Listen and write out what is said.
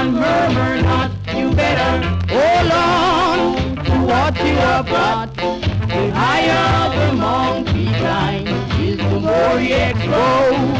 on, murmur not, you better hold on to what you have got. The higher the monkey climbs is the more he explodes.